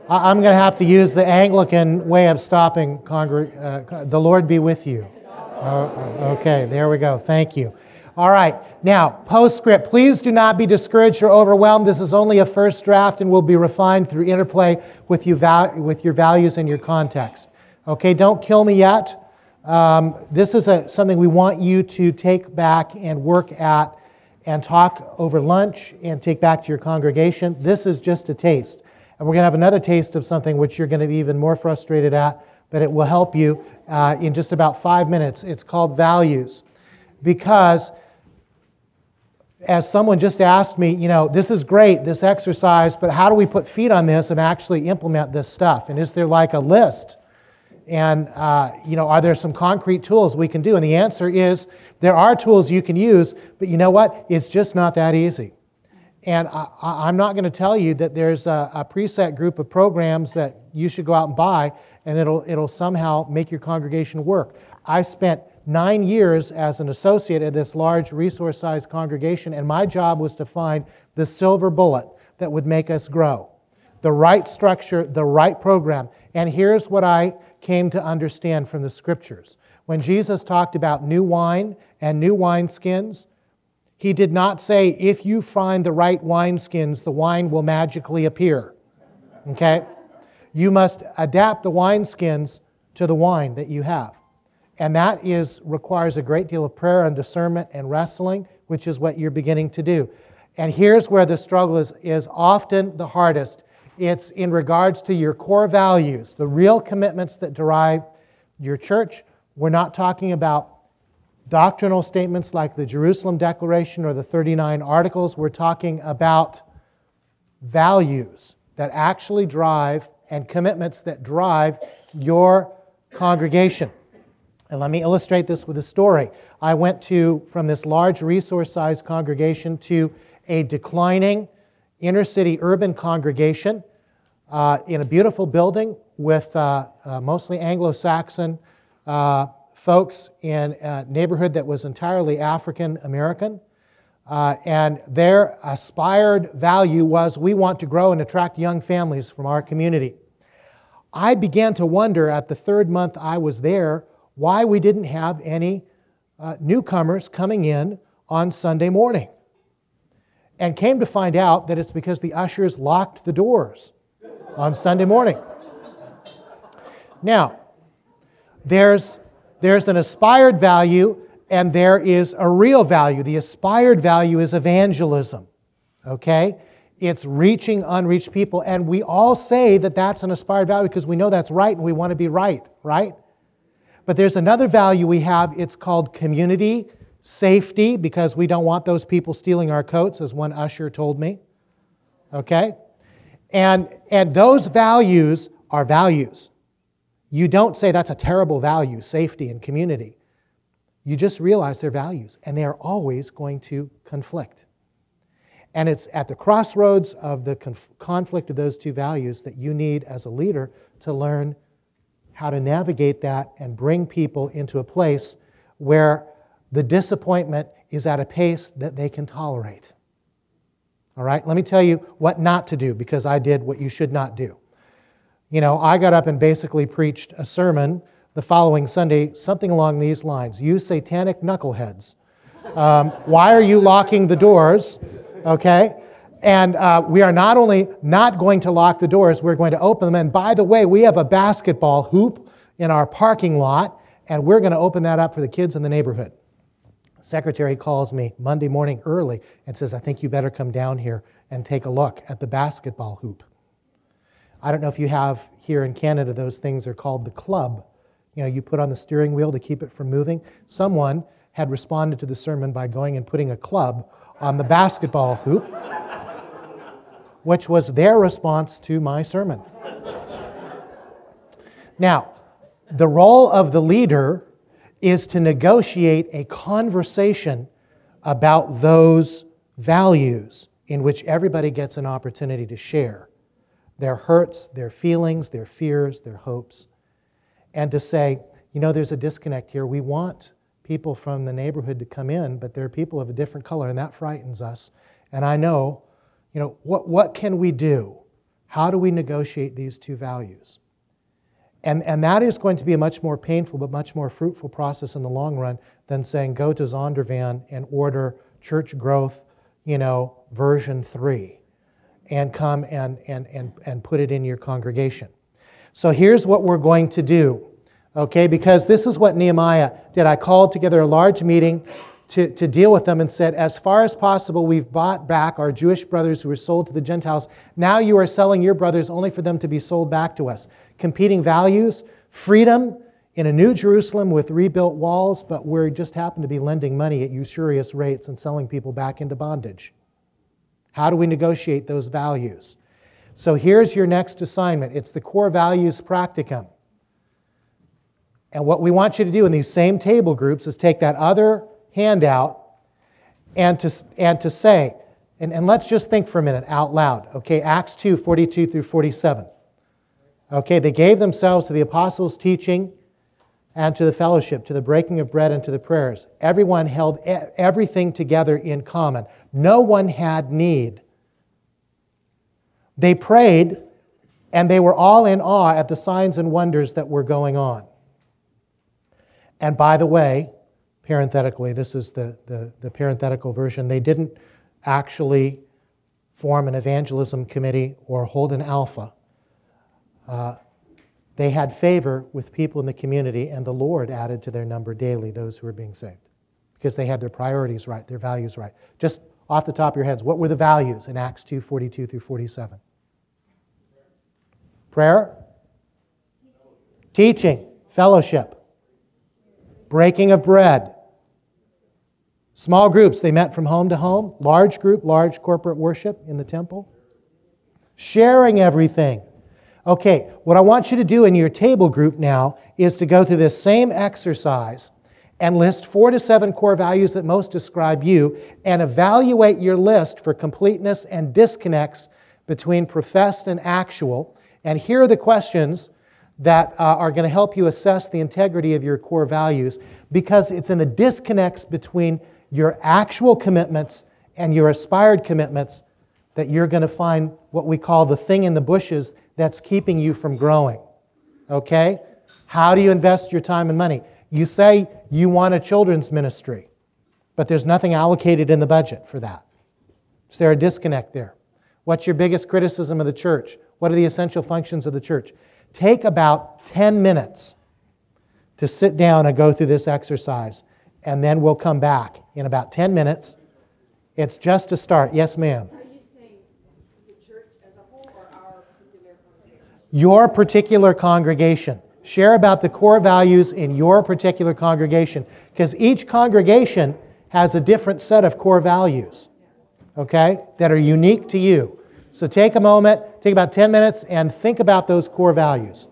I'm going to have to use the Anglican way of stopping the Lord be with you. Okay, there we go. Thank you. All right. Now, postscript. Please do not be discouraged or overwhelmed. This is only a first draft and will be refined through interplay with your values and your context. Okay, don't kill me yet. This is something we want you to take back and work at and talk over lunch and take back to your congregation. This is just a taste. And we're going to have another taste of something which you're going to be even more frustrated at, but it will help you in just about 5 minutes. It's called values. Because as someone just asked me, this is great, this exercise, but how do we put feet on this and actually implement this stuff? And is there like a list? And, are there some concrete tools we can do? And the answer is there are tools you can use, but you know what? It's just not that easy. And I'm not going to tell you that there's a preset group of programs that you should go out and buy, and it'll somehow make your congregation work. I spent 9 years as an associate at this large resource-sized congregation, and my job was to find the silver bullet that would make us grow. The right structure, the right program. And here's what I came to understand from the Scriptures. When Jesus talked about new wine and new wineskins, He did not say, if you find the right wineskins, the wine will magically appear. Okay? You must adapt the wineskins to the wine that you have. And that requires a great deal of prayer and discernment and wrestling, which is what you're beginning to do. And here's where the struggle is often the hardest. It's in regards to your core values, the real commitments that drive your church. We're not talking about doctrinal statements like the Jerusalem Declaration or the 39 Articles. We're talking about values that actually drive and commitments that drive your congregation. And let me illustrate this with a story. I went from this large resource-sized congregation to a declining inner-city urban congregation in a beautiful building with mostly Anglo-Saxon folks in a neighborhood that was entirely African-American. And their aspired value was, we want to grow and attract young families from our community. I began to wonder at the third month I was there why we didn't have any newcomers coming in on Sunday morning. And came to find out that it's because the ushers locked the doors on Sunday morning. Now, there's an aspired value and there is a real value. The aspired value is evangelism, okay? It's reaching unreached people, and we all say that that's an aspired value because we know that's right and we want to be right? But there's another value we have. It's called community safety, because we don't want those people stealing our coats, as one usher told me. Okay? And those values are values. You don't say that's a terrible value, safety and community. You just realize they're values, and they are always going to conflict. And it's at the crossroads of the conflict of those two values that you need, as a leader, to learn how to navigate that and bring people into a place where the disappointment is at a pace that they can tolerate. All right? Let me tell you what not to do, because I did what you should not do. I got up and basically preached a sermon the following Sunday, something along these lines. You satanic knuckleheads. Why are you locking the doors? Okay? And we are not only not going to lock the doors, we're going to open them. And by the way, we have a basketball hoop in our parking lot, and we're going to open that up for the kids in the neighborhood. The secretary calls me Monday morning early and says, I think you better come down here and take a look at the basketball hoop. I don't know if you have here in Canada, those things are called the club. You put on the steering wheel to keep it from moving. Someone had responded to the sermon by going and putting a club on the basketball hoop, which was their response to my sermon. Now, the role of the leader is to negotiate a conversation about those values in which everybody gets an opportunity to share their hurts, their feelings, their fears, their hopes, and to say, there's a disconnect here. We want people from the neighborhood to come in, but there are people of a different color, and that frightens us. And I know, what can we do? How do we negotiate these two values? And that is going to be a much more painful but much more fruitful process in the long run than saying go to Zondervan and order Church Growth, version 3 and come and put it in your congregation. So here's what we're going to do, okay? Because this is what Nehemiah did. I called together a large meeting to deal with them and said, as far as possible, we've bought back our Jewish brothers who were sold to the Gentiles. Now you are selling your brothers only for them to be sold back to us. Competing values, freedom in a new Jerusalem with rebuilt walls, but we just happen to be lending money at usurious rates and selling people back into bondage. How do we negotiate those values? So here's your next assignment. It's the Core Values Practicum. And what we want you to do in these same table groups is take that other handout and to say, and let's just think for a minute out loud, okay, Acts 2, 42 through 47. Okay, they gave themselves to the apostles' teaching and to the fellowship, to the breaking of bread and to the prayers. Everyone held everything together in common. No one had need. They prayed, and they were all in awe at the signs and wonders that were going on. And by the way, parenthetically, this is the parenthetical version, they didn't actually form an evangelism committee or hold an alpha. They had favor with people in the community, and the Lord added to their number daily those who were being saved because they had their priorities right, their values right. Just off the top of your heads, what were the values in Acts 2, 42 through 47? Prayer, teaching, fellowship, breaking of bread. Small groups, they met from home to home. Large group, large corporate worship in the temple. Sharing everything. Okay, what I want you to do in your table group now is to go through this same exercise and list 4 to 7 core values that most describe you and evaluate your list for completeness and disconnects between professed and actual. And here are the questions that are going to help you assess the integrity of your core values, because it's in the disconnects between your actual commitments and your aspired commitments that you're going to find what we call the thing in the bushes that's keeping you from growing. Okay? How do you invest your time and money? You say you want a children's ministry, but there's nothing allocated in the budget for that. Is there a disconnect there? What's your biggest criticism of the church? What are the essential functions of the church? Take about 10 minutes to sit down and go through this exercise, and then we'll come back in about 10 minutes. It's just a start. Yes, ma'am. Are you saying the church as a whole or our particular congregation? Your particular congregation. Share about the core values in your particular congregation, because each congregation has a different set of core values, okay, that are unique to you. So take a moment, take about 10 minutes, and think about those core values.